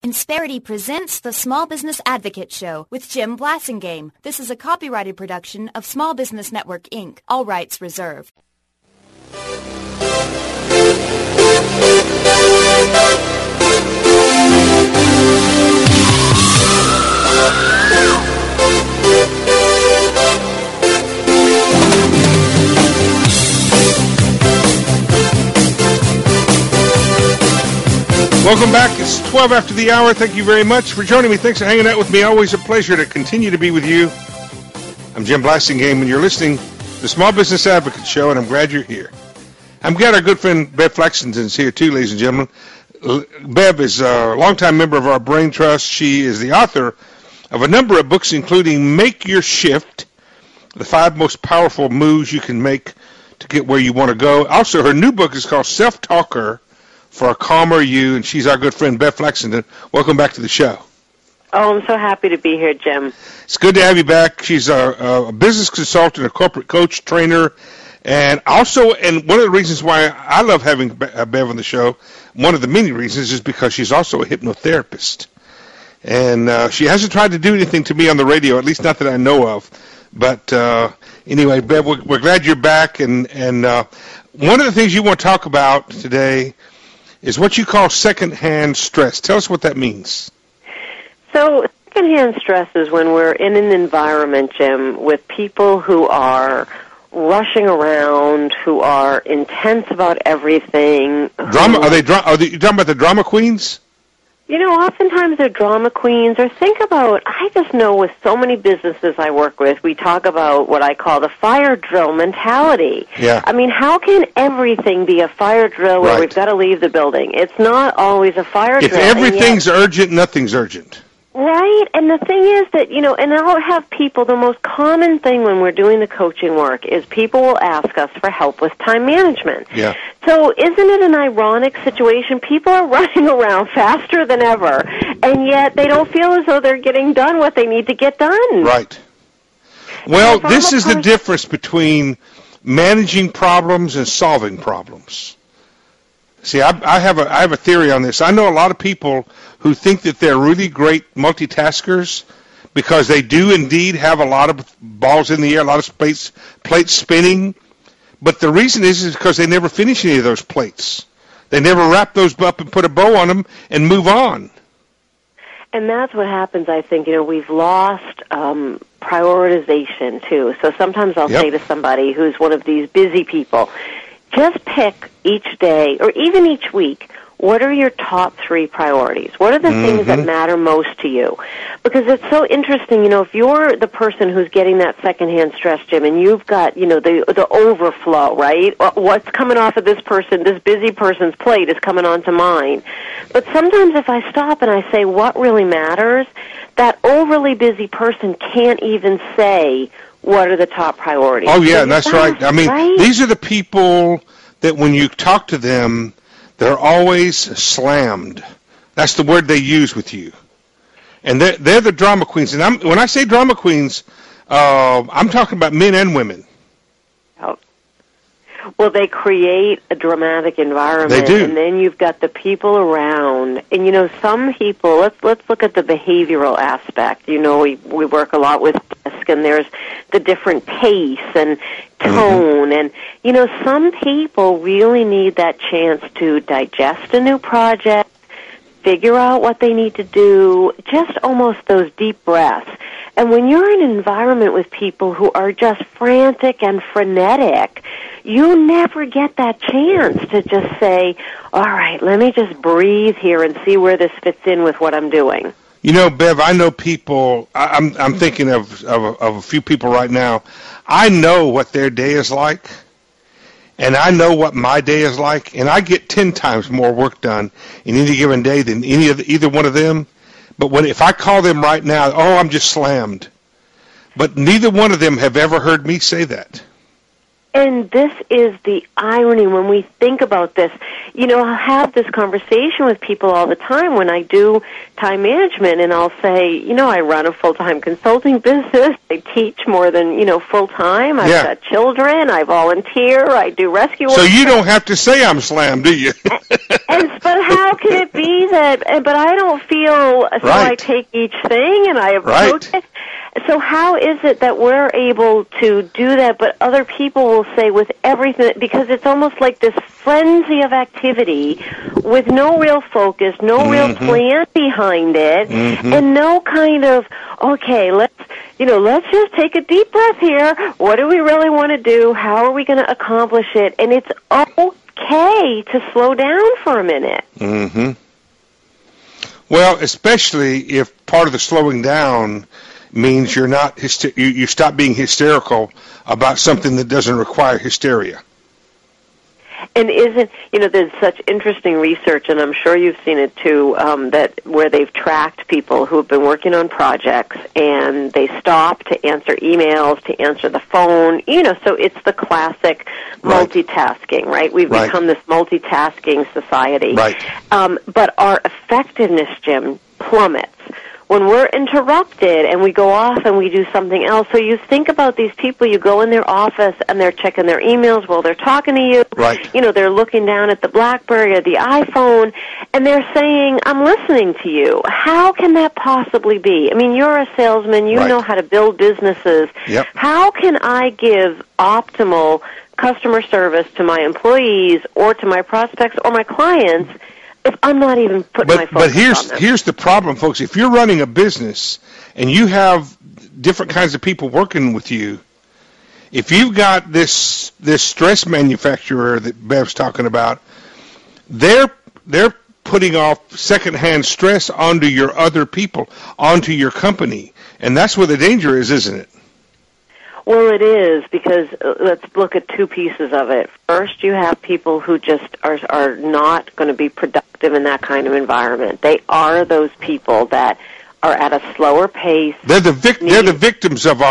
Insperity presents the Small Business Advocate Show with Jim Blasingame. This is a copyrighted production of Small Business Network, Inc., all rights reserved. Welcome back. It's 12 after the hour. Thank you very much for joining me. Thanks for hanging out with me. Always a pleasure to continue to be with you. I'm Jim Blasingame, and you're listening to the Small Business Advocate Show, and I'm glad you're here. I'm glad our good friend Bev Flexington is here, too, ladies and gentlemen. Bev is a longtime member of our Brain Trust. She is the author of a number of books, including Make Your Shift, the 5 most powerful moves you can make to get where you want to go. Also, her new book is called Self-Talker for a Calmer You, and she's our good friend, Bev Flexington. Welcome back to the show. Oh, I'm so happy to be here, Jim. It's good to have you back. She's a business consultant, a corporate coach, trainer, and also, and one of the reasons why I love having Bev on the show, one of the many reasons, is because she's also a hypnotherapist. And she hasn't tried to do anything to me on the radio, at least not that I know of. But anyway, Bev, we're glad you're back. And one of the things you want to talk about today is what you call secondhand stress. Tell us what that means. So secondhand stress is when we're in an environment, Jim, with people who are rushing around, who are intense about everything. Drama? Are you talking about the drama queens? You know, oftentimes they're drama queens, or think about, I just know with so many businesses I work with, we talk about what I call the fire drill mentality. Yeah. I mean, how can everything be a fire drill where we've got to leave the building? It's not always a fire drill. If everything's urgent, nothing's urgent. Right, and the thing is that, you know, and I'll have people, the most common thing when we're doing the coaching work is people will ask us for help with time management. Yeah. So isn't it an ironic situation? People are running around faster than ever, and yet they don't feel as though they're getting done what they need to get done. Right. Well, this is the difference between managing problems and solving problems. See, I have a theory on this. I know a lot of people who think that they're really great multitaskers because they do indeed have a lot of balls in the air, a lot of plates spinning. But the reason is because they never finish any of those plates. They never wrap those up and put a bow on them and move on. And that's what happens, I think. You know, we've lost prioritization, too. So sometimes I'll say to somebody who's one of these busy people, just pick each day or even each week, what are your top 3 priorities? What are the things that matter most to you? Because it's so interesting, you know, if you're the person who's getting that secondhand stress, Jim, and you've got, you know, the overflow, right? What's coming off of this busy person's plate is coming onto mine. But sometimes if I stop and I say what really matters, that overly busy person can't even say what are the top priorities. Oh, yeah, that's right. I mean, these are the people that when you talk to them, they're always slammed. That's the word they use with you. And they're the drama queens. And when I say drama queens, I'm talking about men and women. Oh. Well, they create a dramatic environment. They do. And then you've got the people around. And, you know, some people, let's look at the behavioral aspect. You know, we work a lot with DISC, and there's the different pace and tone. And, you know, some people really need that chance to digest a new project, figure out what they need to do, just almost those deep breaths. And when you're in an environment with people who are just frantic and frenetic, you never get that chance to just say, all right, let me just breathe here and see where this fits in with what I'm doing. You know, Bev, I know people, I'm thinking of a few people right now. I know what their day is like, and I know what my day is like, and I get 10 times more work done in any given day than either one of them. But if I call them right now, I'm just slammed. But neither one of them have ever heard me say that. And this is the irony when we think about this. You know, I'll have this conversation with people all the time when I do time management, and I'll say, you know, I run a full-time consulting business. I teach more than, you know, full-time. I've got children. I volunteer. I do rescue work. So you don't have to say I'm slammed, do you? But how can it be that, but I don't feel, so I take each thing and I approach it. So how is it that we're able to do that, but other people will say with everything, because it's almost like this frenzy of activity with no real focus, no real plan behind it, and no kind of, okay, let's just take a deep breath here. What do we really want to do? How are we going to accomplish it? And it's okay to slow down for a minute. Well, especially if part of the slowing down means you're not you stop being hysterical about something that doesn't require hysteria. And there's such interesting research, and I'm sure you've seen it too, that where they've tracked people who have been working on projects and they stop to answer emails, to answer the phone, so it's the classic multitasking, right? We've become this multitasking society. Right. But our effectiveness, Jim, plummets when we're interrupted and we go off and we do something else. So you think about these people, you go in their office and they're checking their emails while they're talking to you. Right. They're looking down at the BlackBerry or the iPhone, and they're saying, I'm listening to you. How can that possibly be? I mean, you're a salesman. You know how to build businesses. Yep. How can I give optimal customer service to my employees or to my prospects or my clients if I'm not even putting my focus on them? But here's the problem, folks. If you're running a business and you have different kinds of people working with you, if you've got this stress manufacturer that Bev's talking about, they're putting off secondhand stress onto your other people, onto your company, and that's where the danger is, isn't it? Well, it is, because let's look at two pieces of it. First, you have people who just are not going to be productive in that kind of environment. They are those people that are at a slower pace. They're the victims of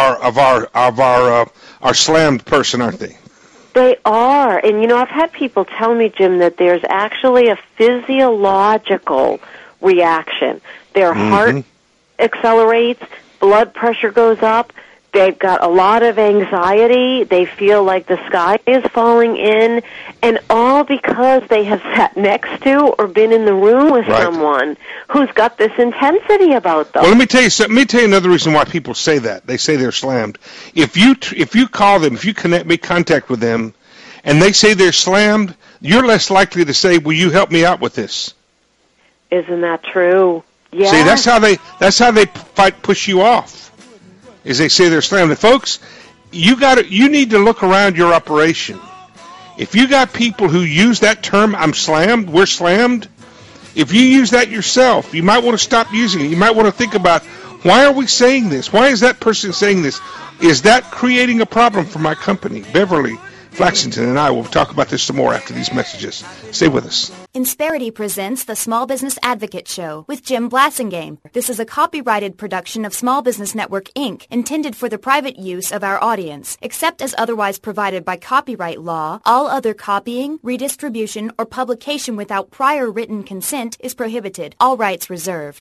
our slammed person, aren't they? They are. And, I've had people tell me, Jim, that there's actually a physiological reaction. Their heart accelerates, blood pressure goes up, they've got a lot of anxiety, they feel like the sky is falling in, and all because they have sat next to or been in the room with someone who's got this intensity about them. Well, let me tell you something. Let me tell you another reason why people say that. They say they're slammed. If you call them, if you make contact with them, and they say they're slammed, you're less likely to say, "Will you help me out with this?" Isn't that true? Yeah. See, that's how they push you off. Is they say they're slammed. And folks, you need to look around your operation. If you got people who use that term, "I'm slammed," "we're slammed," if you use that yourself, you might want to stop using it. You might want to think about, why are we saying this? Why is that person saying this? Is that creating a problem for my company? Beverly Flaxington and I will talk about this some more after these messages. Stay with us. Insperity presents the Small Business Advocate Show with Jim Blassingame. This is a copyrighted production of Small Business Network, Inc., intended for the private use of our audience. Except as otherwise provided by copyright law, all other copying, redistribution, or publication without prior written consent is prohibited. All rights reserved.